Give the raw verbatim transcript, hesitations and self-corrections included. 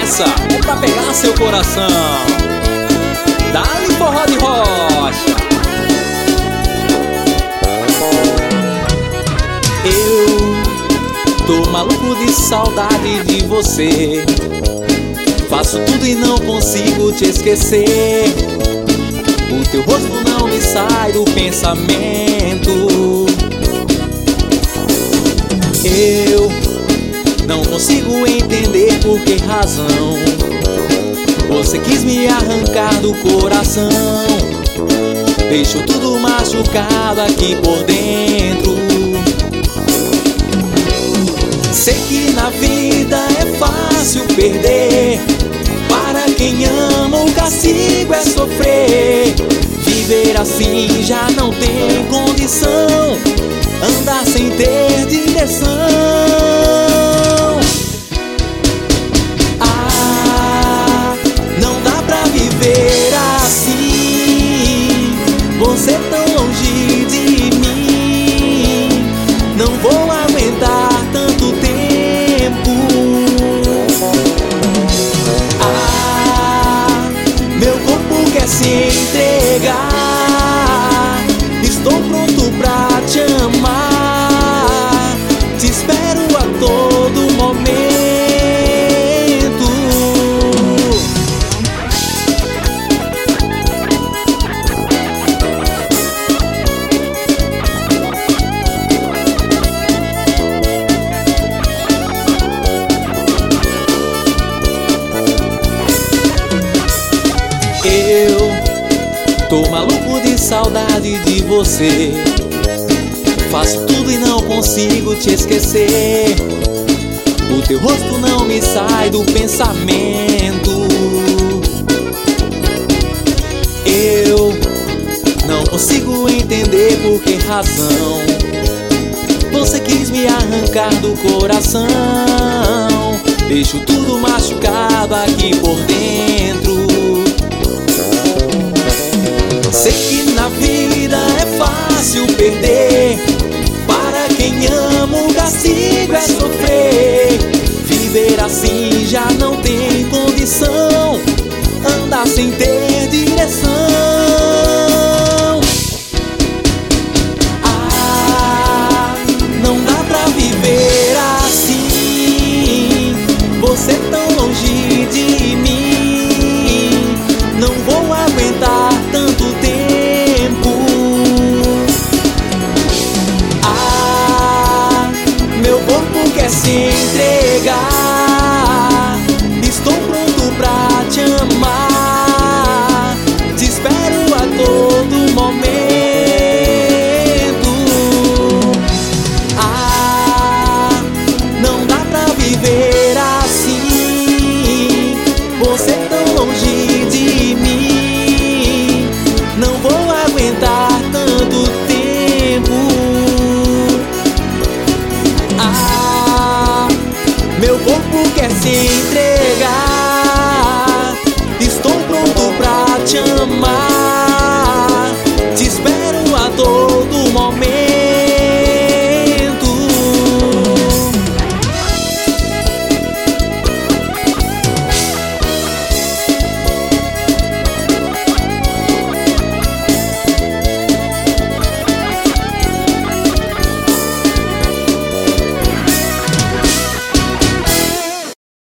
Essa é pra pegar seu coração. Dá-lhe forró de rocha. Eu tô maluco de saudade de você. Faço tudo e não consigo te esquecer. O teu rosto não me sai do pensamento. Eu não consigo entender por que razão você quis me arrancar do coração. Deixou tudo machucado aqui por dentro. Sei que na vida é fácil perder. Para quem ama o castigo é sofrer. Viver assim já não tem condição. Andar sem ter direção. Ah, não dá pra viver assim. Você tão longe de mim. Não vou aguentar tanto tempo. Ah, meu corpo quer se entregar. Estou pronto pra te amar. Te espero a todo momento. Eu tô maluco de saudade de você. Faço tudo e não consigo te esquecer. O teu rosto não me sai do pensamento. Eu não consigo entender por que razão você quis me arrancar do coração. Deixo tudo machucado aqui por dentro. Sei que na vida é fácil perder. Para quem ama o castigo é sofrer. Viver assim já não tem condição. Andar sem ter direção. Ah, não dá pra viver assim. Você tão longe de mim. Não vou aguentar tanto tempo. Ah, meu corpo quer se